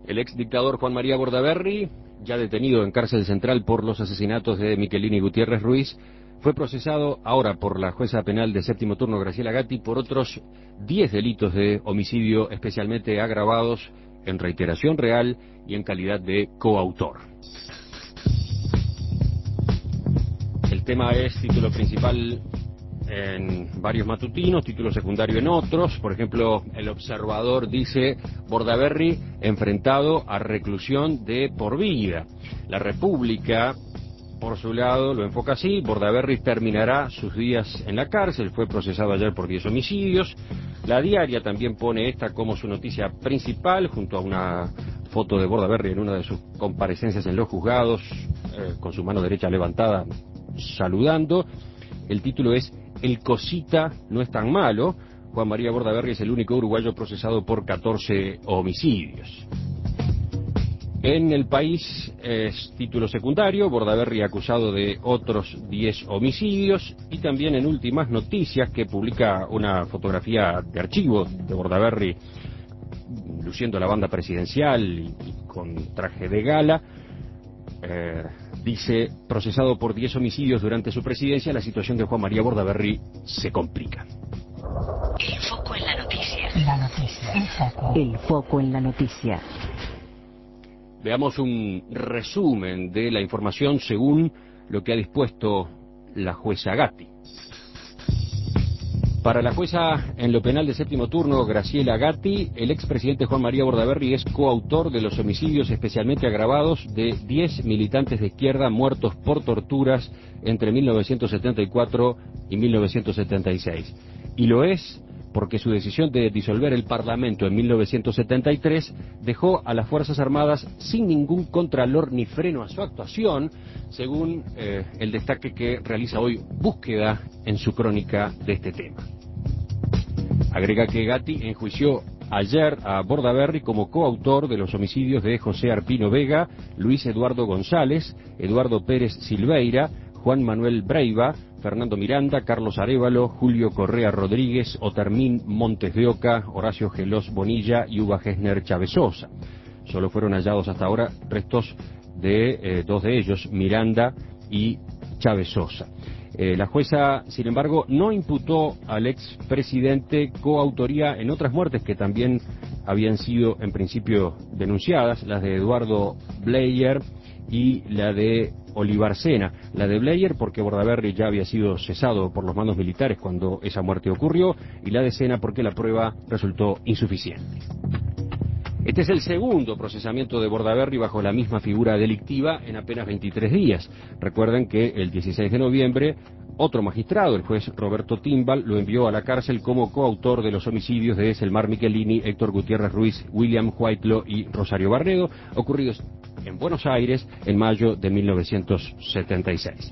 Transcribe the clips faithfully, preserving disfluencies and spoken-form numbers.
El ex dictador Juan María Bordaberry, ya detenido en cárcel central por los asesinatos de Miquelini Gutiérrez Ruiz, fue procesado ahora por la jueza penal de séptimo turno Graciela Gatti por otros diez delitos de homicidio especialmente agravados en reiteración real y en calidad de coautor. El tema es título principal en varios matutinos, título secundario en otros. Por ejemplo, El Observador dice: Bordaberry enfrentado a reclusión de por vida. La República, por su lado, lo enfoca así: Bordaberry terminará sus días en la cárcel, fue procesado ayer por diez homicidios. La Diaria también pone esta como su noticia principal, junto a una foto de Bordaberry en una de sus comparecencias en los juzgados, eh, con su mano derecha levantada, saludando. El título es: El Cosita no es tan malo. Juan María Bordaberry es el único uruguayo procesado por catorce homicidios. En El País es título secundario: Bordaberry acusado de otros diez homicidios. Y también en Últimas Noticias, que publica una fotografía de archivo de Bordaberry luciendo la banda presidencial y, y con traje de gala, eh, dice: procesado por diez homicidios durante su presidencia, la situación de Juan María Bordaberry se complica. El foco en la noticia. La noticia. El foco. El foco en la noticia. Veamos un resumen de la información según lo que ha dispuesto la jueza Gatti. Para la jueza en lo penal de séptimo turno, Graciela Gatti, el expresidente Juan María Bordaberry es coautor de los homicidios especialmente agravados de diez militantes de izquierda muertos por torturas entre mil novecientos setenta y cuatro y mil novecientos setenta y seis. Y lo es porque su decisión de disolver el Parlamento en mil novecientos setenta y tres dejó a las Fuerzas Armadas sin ningún contralor ni freno a su actuación, según eh, el destaque que realiza hoy Búsqueda en su crónica de este tema. Agrega que Gatti enjuició ayer a Bordaberry como coautor de los homicidios de José Arpino Vega, Luis Eduardo González, Eduardo Pérez Silveira, Juan Manuel Breiva, Fernando Miranda, Carlos Arévalo, Julio Correa Rodríguez, Otermín Montes de Oca, Horacio Gelós Bonilla y Uva Gesner Chavezosa. Solo fueron hallados hasta ahora restos de eh, dos de ellos, Miranda y Chavezosa. Eh, la jueza, sin embargo, no imputó al expresidente coautoría en otras muertes que también habían sido en principio denunciadas, las de Eduardo Bleyer y la de Olivar Sena. La de Bleyer porque Bordaberry ya había sido cesado por los mandos militares cuando esa muerte ocurrió, y la de Sena porque la prueba resultó insuficiente. Este es el segundo procesamiento de Bordaberry bajo la misma figura delictiva en apenas veintitrés días. Recuerden que el dieciséis de noviembre otro magistrado, el juez Roberto Timbal, lo envió a la cárcel como coautor de los homicidios de Selmar Miquelini, Héctor Gutiérrez Ruiz, William Whitelaw y Rosario Barredo, ocurridos en Buenos Aires en mayo de mil novecientos setenta y seis.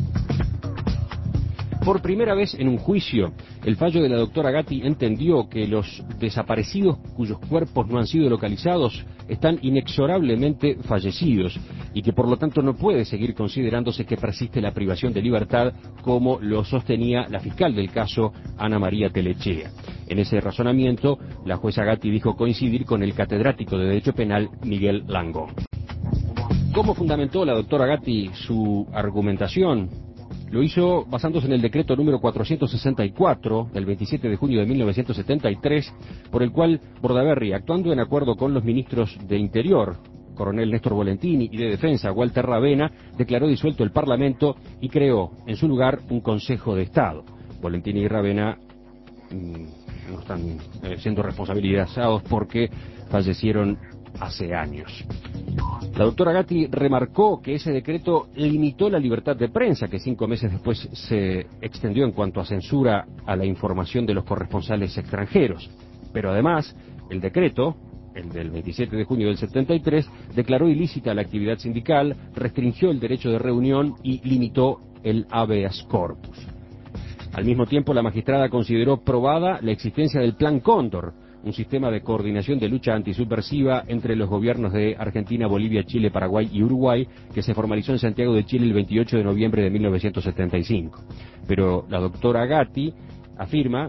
Por primera vez en un juicio, el fallo de la doctora Gatti entendió que los desaparecidos cuyos cuerpos no han sido localizados están inexorablemente fallecidos y que por lo tanto no puede seguir considerándose que persiste la privación de libertad como lo sostenía la fiscal del caso, Ana María Telechea. En ese razonamiento, la jueza Gatti dijo coincidir con el catedrático de Derecho Penal, Miguel Langó. ¿Cómo fundamentó la doctora Gatti su argumentación? Lo hizo basándose en el decreto número cuatrocientos sesenta y cuatro del veintisiete de junio de mil novecientos setenta y tres, por el cual Bordaberry, actuando en acuerdo con los ministros de Interior, coronel Néstor Volentini, y de Defensa, Walter Ravena, declaró disuelto el Parlamento y creó en su lugar un Consejo de Estado. Volentini y Ravena mmm, no están eh, siendo responsabilizados porque fallecieron hace años. La doctora Gatti remarcó que ese decreto limitó la libertad de prensa, que cinco meses después se extendió en cuanto a censura a la información de los corresponsales extranjeros. Pero además, el decreto, el del veintisiete de junio del setenta y tres, declaró ilícita la actividad sindical, restringió el derecho de reunión y limitó el habeas corpus. Al mismo tiempo, la magistrada consideró probada la existencia del Plan Cóndor, un sistema de coordinación de lucha antisubversiva entre los gobiernos de Argentina, Bolivia, Chile, Paraguay y Uruguay, que se formalizó en Santiago de Chile el veintiocho de noviembre de mil novecientos setenta y cinco. Pero la doctora Gatti afirma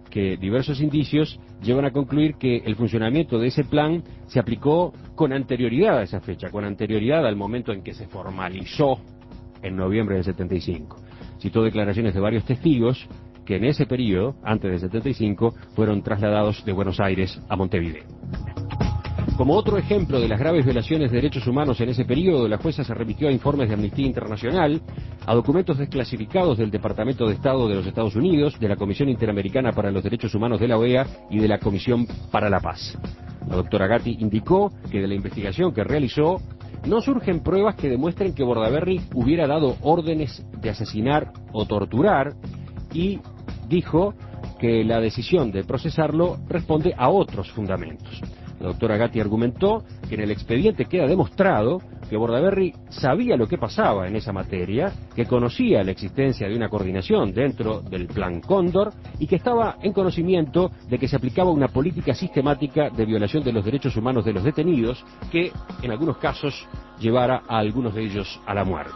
que diversos indicios llevan a concluir que el funcionamiento de ese plan se aplicó con anterioridad a esa fecha, con anterioridad al momento en que se formalizó en noviembre del setenta y cinco. Citó declaraciones de varios testigos que en ese periodo, antes del setenta y cinco, fueron trasladados de Buenos Aires a Montevideo. Como otro ejemplo de las graves violaciones de derechos humanos en ese periodo, la jueza se remitió a informes de Amnistía Internacional, a documentos desclasificados del Departamento de Estado de los Estados Unidos, de la Comisión Interamericana para los Derechos Humanos de la O E A y de la Comisión para la Paz. La doctora Gatti indicó que de la investigación que realizó no surgen pruebas que demuestren que Bordaberry hubiera dado órdenes de asesinar o torturar, y dijo que la decisión de procesarlo responde a otros fundamentos. La doctora Gatti argumentó que en el expediente queda demostrado que Bordaberry sabía lo que pasaba en esa materia, que conocía la existencia de una coordinación dentro del Plan Cóndor y que estaba en conocimiento de que se aplicaba una política sistemática de violación de los derechos humanos de los detenidos que, en algunos casos, llevara a algunos de ellos a la muerte.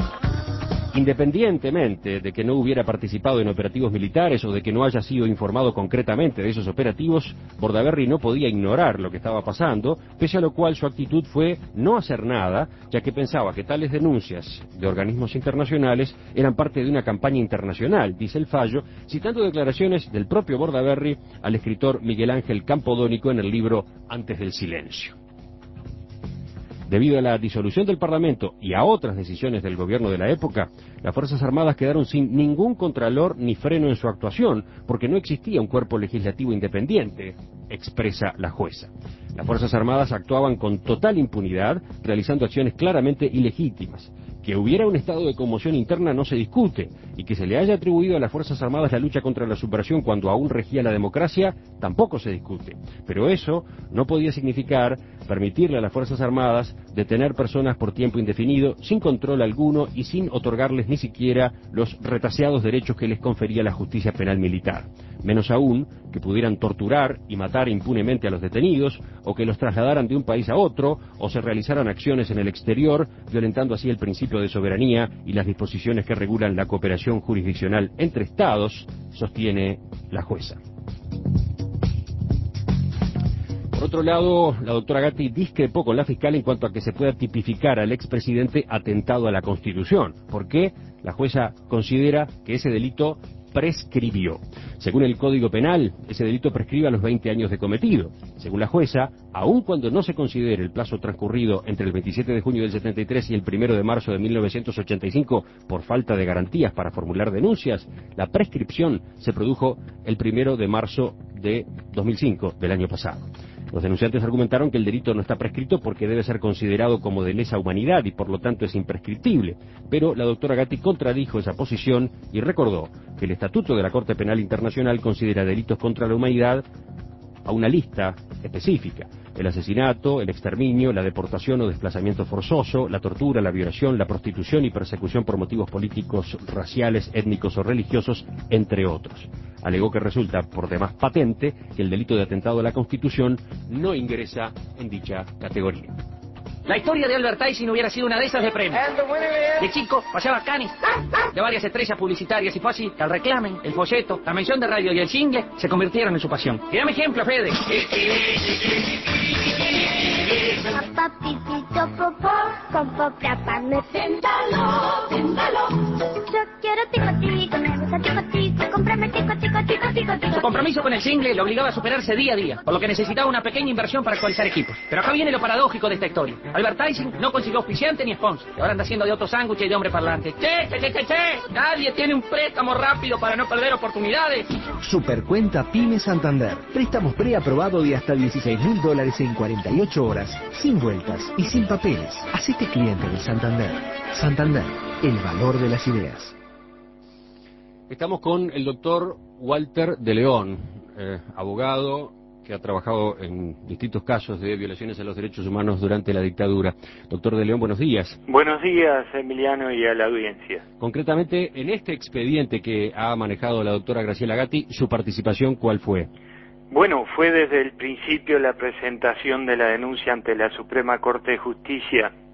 Independientemente de que no hubiera participado en operativos militares o de que no haya sido informado concretamente de esos operativos, Bordaberry no podía ignorar lo que estaba pasando, pese a lo cual su actitud fue no hacer nada, ya que pensaba que tales denuncias de organismos internacionales eran parte de una campaña internacional, dice el fallo, citando declaraciones del propio Bordaberry al escritor Miguel Ángel Campodónico en el libro Antes del silencio. Debido a la disolución del Parlamento y a otras decisiones del gobierno de la época, las Fuerzas Armadas quedaron sin ningún contralor ni freno en su actuación, porque no existía un cuerpo legislativo independiente, expresa la jueza. Las Fuerzas Armadas actuaban con total impunidad, realizando acciones claramente ilegítimas. Que hubiera un estado de conmoción interna no se discute, y que se le haya atribuido a las Fuerzas Armadas la lucha contra la subversión cuando aún regía la democracia, tampoco se discute. Pero eso no podía significar permitirle a las Fuerzas Armadas detener personas por tiempo indefinido, sin control alguno y sin otorgarles ni siquiera los retaseados derechos que les confería la justicia penal militar. Menos aún que pudieran torturar y matar impunemente a los detenidos, o que los trasladaran de un país a otro, o se realizaran acciones en el exterior, violentando así el principio de soberanía y las disposiciones que regulan la cooperación jurisdiccional entre Estados, sostiene la jueza. Por otro lado, la doctora Gatti discrepó con la fiscal en cuanto a que se pueda tipificar al expresidente atentado a la Constitución. ¿Por qué? La jueza considera que ese delito prescribió. Según el Código Penal, ese delito prescribe a los veinte años de cometido. Según la jueza, aun cuando no se considere el plazo transcurrido entre el veintisiete de junio del setenta y tres y el primero de marzo de mil novecientos ochenta y cinco por falta de garantías para formular denuncias, la prescripción se produjo el primero de marzo de dos mil cinco, del año pasado. Los denunciantes argumentaron que el delito no está prescrito porque debe ser considerado como de lesa humanidad y por lo tanto es imprescriptible, pero la doctora Gatti contradijo esa posición y recordó que el Estatuto de la Corte Penal Internacional considera delitos contra la humanidad a una lista específica: el asesinato, el exterminio, la deportación o desplazamiento forzoso, la tortura, la violación, la prostitución y persecución por motivos políticos, raciales, étnicos o religiosos, entre otros. Alegó que resulta por demás patente que el delito de atentado a la Constitución no ingresa en dicha categoría. La historia de Albert Einstein hubiera sido una de esas de premios. De chico, paseaba canis de varias estrellas publicitarias y fue así que el reclamen, el folleto, la mención de radio y el jingle se convirtieron en su pasión. Y dame ejemplo, Fede. Papá, pipito, popó, con papá, me téntalo, téntalo. Yo quiero tico, tico, me gusta tico, tico, cómprame tico, tico, tico, tico, tico. Su compromiso con el jingle lo obligaba a superarse día a día, por lo que necesitaba una pequeña inversión para actualizar equipos. Pero acá viene lo paradójico de esta historia. Albert Einstein no consiguió auspiciante ni sponsor, y ahora anda haciendo de otro sándwich y de hombre parlante. Che, che, che, che, che, nadie tiene un préstamo rápido para no perder oportunidades. Supercuenta Pyme Santander. Préstamos preaprobado de hasta dieciséis mil dólares en cuarenta y ocho horas, sin vueltas y sin papeles. Hacete cliente de Santander. Santander, el valor de las ideas. Estamos con el doctor Walter de León, eh, abogado que ha trabajado en distintos casos de violaciones a los derechos humanos durante la dictadura. Doctor de León, buenos días. Buenos días, Emiliano, y a la audiencia. Concretamente, en este expediente que ha manejado la doctora Graciela Gatti, ¿su participación cuál fue? Bueno, fue desde el principio la presentación de la denuncia ante la Suprema Corte de Justicia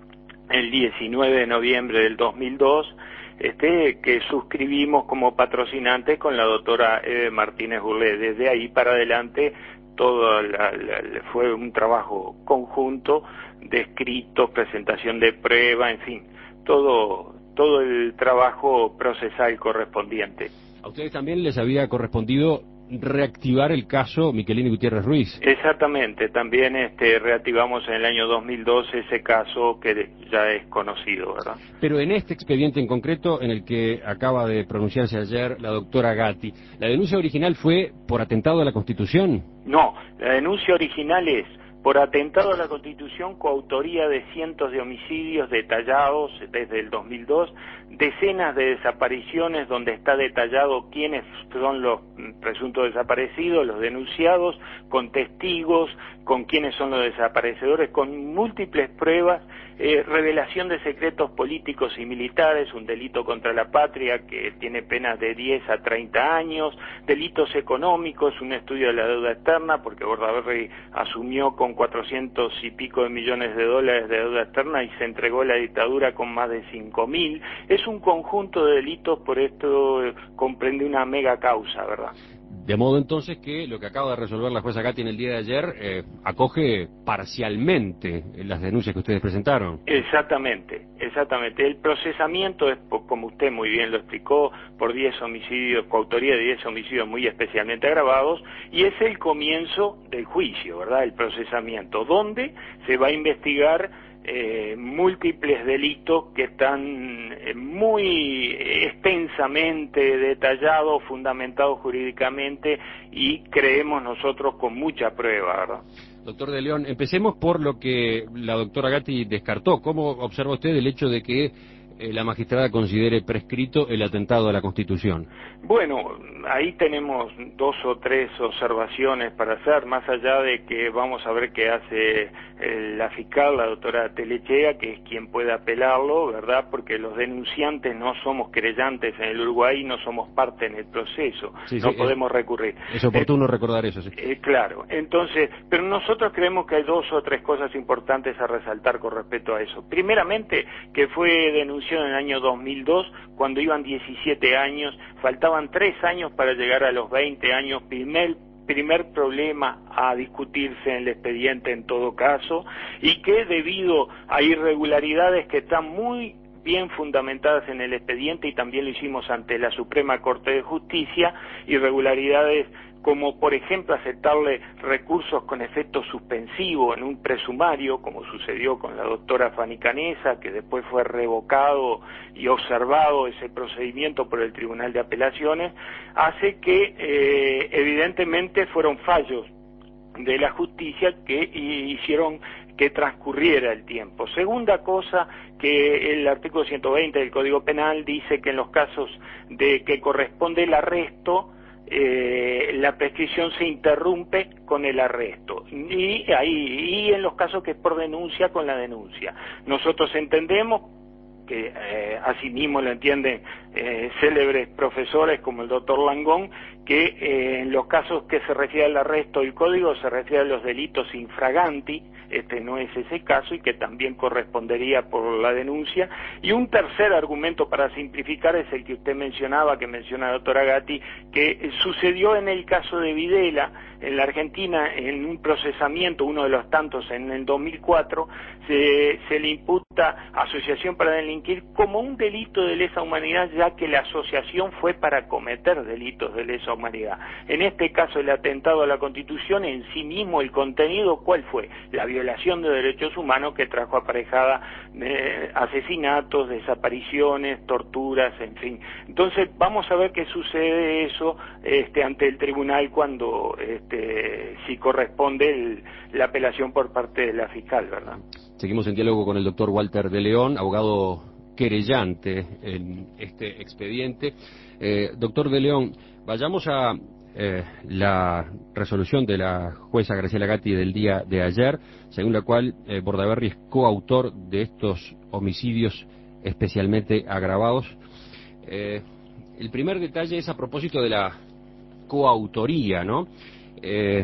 el diecinueve de noviembre del dos mil dos, este, que suscribimos como patrocinantes con la doctora Eve Martínez Burlé. Desde ahí para adelante todo la, la, fue un trabajo conjunto de escritos, presentación de prueba, en fin, todo, todo el trabajo procesal correspondiente. A ustedes también les había correspondido reactivar el caso Michelini Gutiérrez Ruiz. Exactamente, también este, reactivamos en el año dos mil doce ese caso que ya es conocido, ¿verdad? Pero en este expediente en concreto, en el que acaba de pronunciarse ayer la doctora Gatti, ¿la denuncia original fue por atentado a la Constitución? No, la denuncia original es por atentado a la Constitución, coautoría de cientos de homicidios detallados desde el dos mil dos, decenas de desapariciones donde está detallado quiénes son los presuntos desaparecidos, los denunciados, con testigos, con quiénes son los desaparecedores, con múltiples pruebas, eh, revelación de secretos políticos y militares, un delito contra la patria que tiene penas de diez a treinta años, delitos económicos, un estudio de la deuda externa, porque Bordaberry asumió con cuatrocientos y pico de millones de dólares de deuda externa y se entregó a la dictadura con más de cinco mil. Es un conjunto de delitos, por esto eh, comprende una mega causa, ¿verdad? De modo entonces que lo que acaba de resolver la jueza Gatti en el día de ayer eh, acoge parcialmente las denuncias que ustedes presentaron. Exactamente, exactamente. El procesamiento es, como usted muy bien lo explicó, por diez homicidios, coautoría de diez homicidios muy especialmente agravados, y es el comienzo del juicio, ¿verdad? El procesamiento, donde se va a investigar Eh, múltiples delitos que están eh, muy extensamente detallados, fundamentados jurídicamente y creemos nosotros con mucha prueba, ¿verdad? Doctor De León, empecemos por lo que la doctora Gatti descartó. ¿Cómo observa usted el hecho de que eh, la magistrada considere prescrito el atentado a la Constitución? Bueno, ahí tenemos dos o tres observaciones para hacer, más allá de que vamos a ver qué hace eh, la fiscal, la doctora Telechea, que es quien puede apelarlo, ¿verdad? Porque los denunciantes no somos querellantes en el Uruguay, no somos parte en el proceso, sí, no sí, podemos es, recurrir. Es oportuno eh, recordar eso, sí. Eh, claro, entonces, pero nosotros creemos que hay dos o tres cosas importantes a resaltar con respecto a eso. Primeramente, que fue denunciado en el año dos mil dos, cuando iban diecisiete años, faltaban tres años para llegar a los veinte años, primer primer problema a discutirse en el expediente en todo caso, y que debido a irregularidades que están muy bien fundamentadas en el expediente, y también lo hicimos ante la Suprema Corte de Justicia, irregularidades como por ejemplo aceptarle recursos con efecto suspensivo en un presumario, como sucedió con la doctora Fanny Canesa, que después fue revocado y observado ese procedimiento por el Tribunal de Apelaciones, hace que eh, evidentemente fueron fallos de la justicia que hicieron que transcurriera el tiempo. Segunda cosa, que el artículo ciento veinte del Código Penal dice que en los casos de que corresponde el arresto, Eh, la prescripción se interrumpe con el arresto y ahí y en los casos que es por denuncia, con la denuncia. Nosotros entendemos que eh, asimismo lo entienden eh, célebres profesores como el doctor Langón, que eh, en los casos que se refiere al arresto el código se refiere a los delitos infraganti, este no es ese caso y que también correspondería por la denuncia. Y un tercer argumento para simplificar es el que usted mencionaba, que menciona la doctora Gatti, que sucedió en el caso de Videla, en la Argentina, en un procesamiento, uno de los tantos en el dos mil cuatro, se, se le imputa asociación para delinquir como un delito de lesa humanidad, ya que la asociación fue para cometer delitos de lesa humanidad. En este caso, el atentado a la Constitución, en sí mismo, el contenido, ¿cuál fue? La violación de derechos humanos que trajo aparejada eh, asesinatos, desapariciones, torturas, en fin. Entonces, vamos a ver qué sucede eso este, ante el tribunal cuando, este, si corresponde el, la apelación por parte de la fiscal, ¿verdad? Seguimos en diálogo con el doctor Walter De León, abogado querellante en este expediente. Eh, doctor De León, vayamos a eh, la resolución de la jueza Graciela Gatti del día de ayer, según la cual eh, Bordaberry es coautor de estos homicidios especialmente agravados. Eh, el primer detalle es a propósito de la coautoría, ¿no? Eh,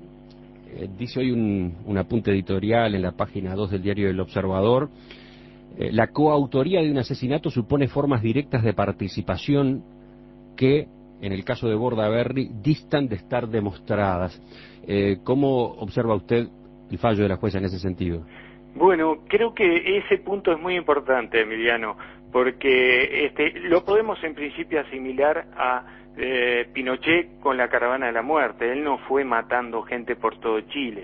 eh, dice hoy un, un apunte editorial en la página dos del diario El Observador, eh, la coautoría de un asesinato supone formas directas de participación que, en el caso de Bordaberry, distan de estar demostradas. Eh, ¿Cómo observa usted el fallo de la jueza en ese sentido? Bueno, creo que ese punto es muy importante, Emiliano, porque este, lo podemos en principio asimilar a eh, Pinochet con la caravana de la muerte. Él no fue matando gente por todo Chile.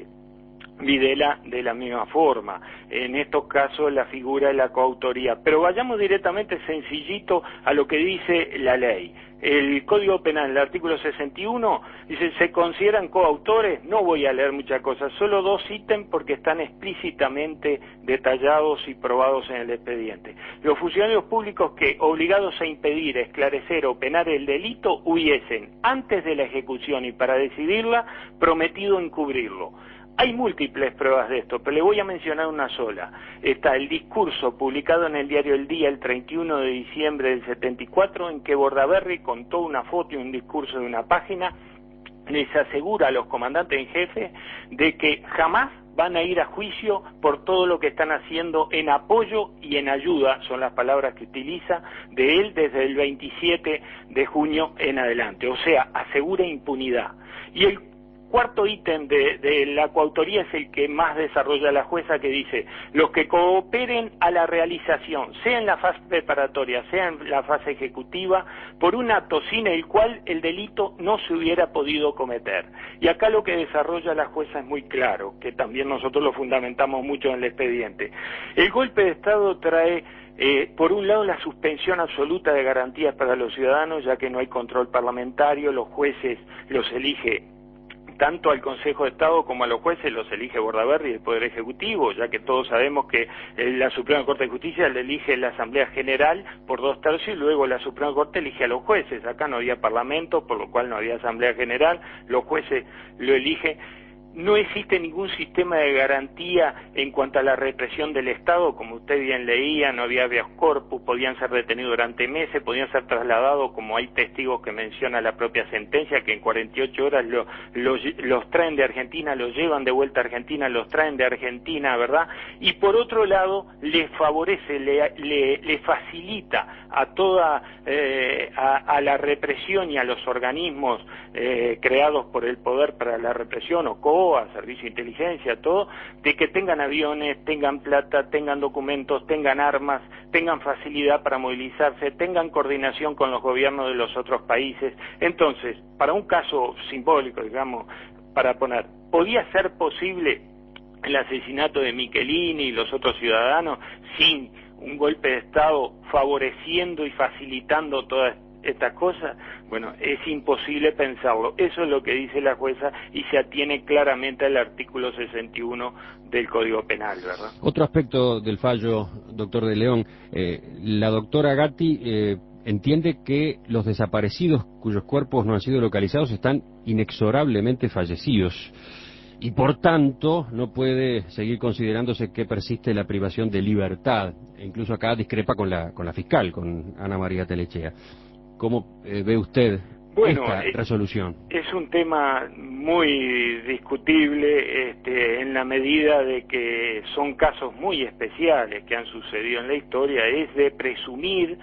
Videla de la misma forma. En estos casos la figura de la coautoría. Pero vayamos directamente sencillito a lo que dice la ley. El Código Penal, el artículo sesenta y uno, dice, se consideran coautores, no voy a leer muchas cosas, solo dos ítems porque están explícitamente detallados y probados en el expediente. Los funcionarios públicos que, obligados a impedir, esclarecer o penar el delito, hubiesen, antes de la ejecución y para decidirla, prometido encubrirlo. Hay múltiples pruebas de esto, pero le voy a mencionar una sola. Está el discurso publicado en el diario El Día el treinta y uno de diciembre del setenta y cuatro, en que Bordaberry contó una foto y un discurso de una página, les asegura a los comandantes en jefe de que jamás van a ir a juicio por todo lo que están haciendo en apoyo y en ayuda, son las palabras que utiliza, de él desde el veintisiete de junio en adelante. O sea, asegura impunidad. Y el cuarto ítem de, de la coautoría es el que más desarrolla la jueza, que dice, los que cooperen a la realización, sea en la fase preparatoria, sea en la fase ejecutiva, por un acto sin el cual el delito no se hubiera podido cometer. Y acá lo que desarrolla la jueza es muy claro, que también nosotros lo fundamentamos mucho en el expediente. El golpe de Estado trae Eh, por un lado, la suspensión absoluta de garantías para los ciudadanos, ya que no hay control parlamentario, los jueces los elige tanto al Consejo de Estado como a los jueces, los elige Bordaberry del Poder Ejecutivo, ya que todos sabemos que eh, la Suprema Corte de Justicia le elige la Asamblea General por dos tercios y luego la Suprema Corte elige a los jueces. Acá no había Parlamento, por lo cual no había Asamblea General, los jueces lo eligen. No existe ningún sistema de garantía en cuanto a la represión del Estado, como usted bien leía, no había habeas corpus, podían ser detenidos durante meses, podían ser trasladados, como hay testigos que menciona la propia sentencia, que en cuarenta y ocho horas lo, lo, los traen de Argentina, los llevan de vuelta a Argentina, los traen de Argentina, ¿verdad? Y por otro lado, les favorece, le, le, le facilita a toda, eh, a, a la represión y a los organismos eh, creados por el poder para la represión, o C O a servicio de inteligencia, todo, de que tengan aviones, tengan plata, tengan documentos, tengan armas, tengan facilidad para movilizarse, tengan coordinación con los gobiernos de los otros países. Entonces, para un caso simbólico, digamos, para poner, ¿podía ser posible el asesinato de Michelini y los otros ciudadanos sin un golpe de Estado favoreciendo y facilitando todas estas cosas? Bueno, es imposible pensarlo. Eso es lo que dice la jueza y se atiene claramente al artículo sesenta y uno del Código Penal, ¿verdad? Otro aspecto del fallo, doctor de León, eh, la doctora Gatti eh, entiende que los desaparecidos cuyos cuerpos no han sido localizados están inexorablemente fallecidos y por tanto no puede seguir considerándose que persiste la privación de libertad. E incluso acá discrepa con la, con la fiscal, con Ana María Telechea. ¿Cómo eh, ve usted bueno, esta eh, resolución? Es un tema muy discutible este, en la medida de que son casos muy especiales que han sucedido en la historia. Es de presumir,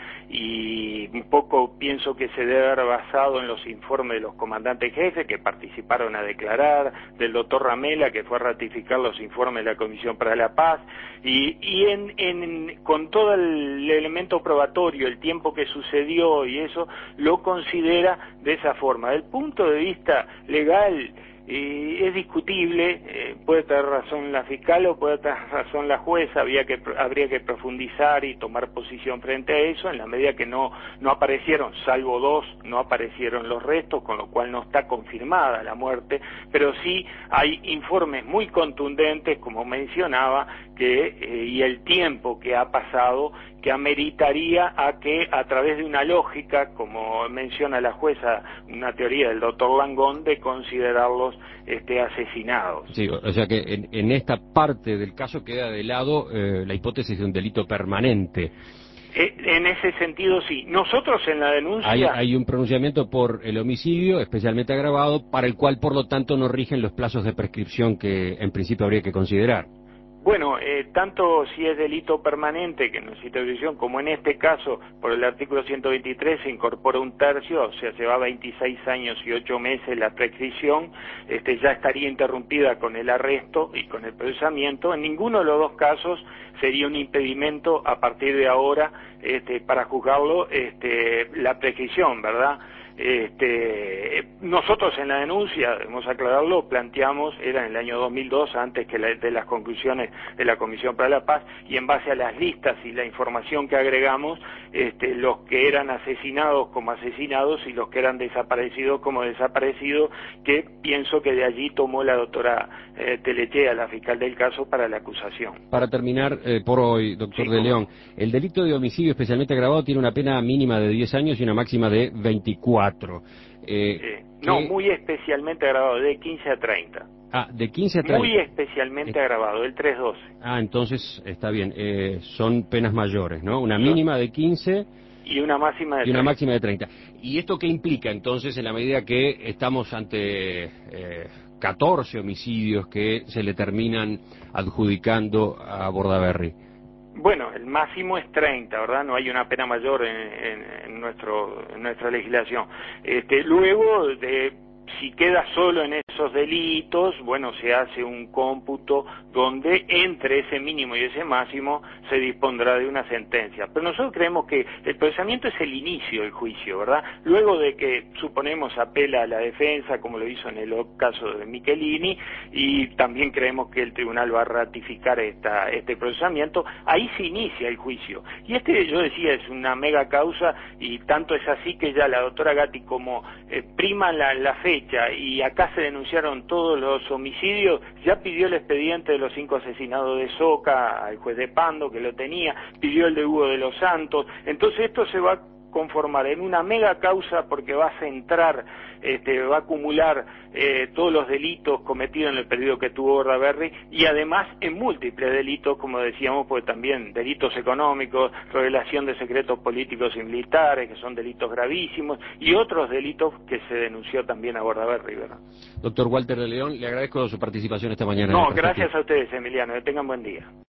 y un poco pienso que se debe haber basado en los informes de los comandantes jefes que participaron a declarar, del doctor Ramela que fue a ratificar los informes de la Comisión para la Paz, y, y en, en, con todo el elemento probatorio, el tiempo que sucedió y eso, lo considera de esa forma. Del punto de vista legal, eh, es discutible, eh, puede tener razón la fiscal o puede tener razón la jueza, había que, habría que profundizar y tomar posición frente a eso, en la medida que no, no aparecieron, salvo dos, no aparecieron los restos, con lo cual no está confirmada la muerte, pero sí hay informes muy contundentes, como mencionaba, que eh, y el tiempo que ha pasado, que ameritaría a que a través de una lógica, como menciona la jueza, una teoría del doctor Langón, de considerarlos este, asesinados. Sí, o sea que en, en esta parte del caso queda de lado eh, la hipótesis de un delito permanente. Eh, en ese sentido sí. Nosotros en la denuncia... Hay, hay un pronunciamiento por el homicidio especialmente agravado, para el cual por lo tanto no rigen los plazos de prescripción que en principio habría que considerar. Bueno, eh, tanto si es delito permanente, que necesita jurisdicción, como en este caso, por el artículo ciento veintitrés, se incorpora un tercio, o sea, se va veintiséis años y ocho meses la prescripción, este, ya estaría interrumpida con el arresto y con el procesamiento. En ninguno de los dos casos sería un impedimento a partir de ahora este, para juzgarlo este, la prescripción, ¿verdad? Este, nosotros en la denuncia, debemos aclararlo, planteamos, era en el año dos mil dos, antes que la, de las conclusiones de la Comisión para la Paz, y en base a las listas y la información que agregamos, este, los que eran asesinados como asesinados y los que eran desaparecidos como desaparecidos, que pienso que de allí tomó la doctora eh, Telechea, la fiscal del caso, para la acusación. Para terminar eh, por hoy, doctor Sí, de ¿cómo? León, el delito de homicidio especialmente agravado tiene una pena mínima de diez años y una máxima de veinticuatro. Eh, Eh, no, ¿qué? muy especialmente agravado, de quince a treinta. Ah, de quince a treinta. Muy especialmente Eh, agravado, el tres doce. Ah, entonces está bien. Eh, son penas mayores, ¿no? Una mínima de quince Y una máxima de y una treinta. máxima de treinta. ¿Y esto qué implica entonces en la medida que estamos ante eh, catorce homicidios que se le terminan adjudicando a Bordaberry? Bueno, el máximo es treinta, ¿verdad? No hay una pena mayor en, en, en, nuestro, en nuestra legislación. Este, luego, de, si queda solo en esos delitos, bueno, se hace un cómputo donde entre ese mínimo y ese máximo se dispondrá de una sentencia. Pero nosotros creemos que el procesamiento es el inicio del juicio, ¿verdad? Luego de que, suponemos, apela a la defensa, como lo hizo en el caso de Michelini, y también creemos que el tribunal va a ratificar esta, este procesamiento, ahí se inicia el juicio. Y este, yo decía, es una mega causa, y tanto es así que ya la doctora Gatti, como eh, prima la, la fecha, y acá se denunciaron todos los homicidios, ya pidió el expediente de los cinco asesinados de Soca al juez de Pando, que lo tenía, pidió el de Hugo de los Santos. Entonces esto se va a conformar en una mega causa, porque va a centrar, este, va a acumular eh, todos los delitos cometidos en el periodo que tuvo Bordaberry, y además en múltiples delitos, como decíamos, pues también delitos económicos, revelación de secretos políticos y militares, que son delitos gravísimos, y otros delitos que se denunció también a Bordaberry, ¿verdad? Doctor Walter de León, le agradezco su participación esta mañana. No, gracias a ustedes, Emiliano, que tengan buen día.